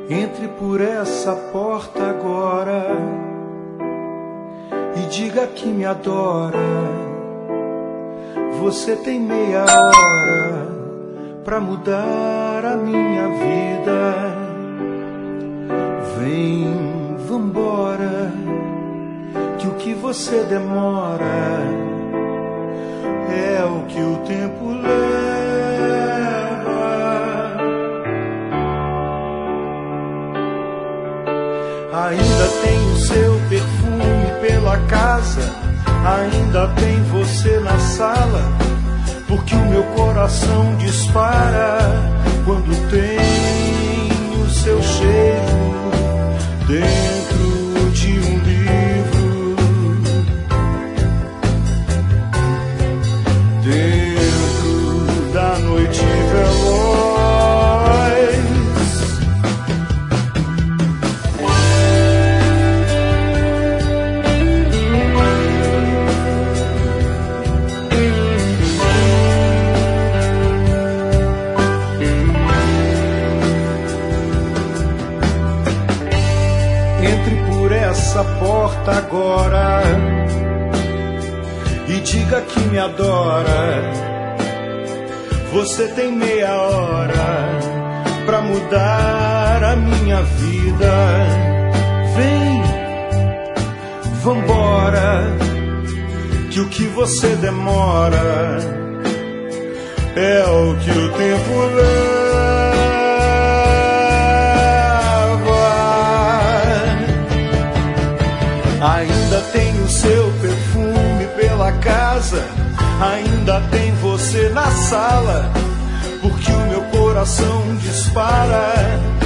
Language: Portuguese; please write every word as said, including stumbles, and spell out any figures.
Entre por essa porta agora e diga que me adora. Você tem meia hora pra mudar a minha vida. Vem, vambora, que o que você demora é o que o tempo leva. Ainda tem o seu perfume pela casa, ainda tem você na sala, porque o meu coração dispara quando tem o seu cheiro dentro de um livro, dentro da noite veloz. Essa porta agora e diga que me adora. Você tem meia hora pra mudar a minha vida. Vem, vambora, que o que você demora é o que o tempo leva. Ainda tem o seu perfume pela casa, ainda tem você na sala, porque o meu coração dispara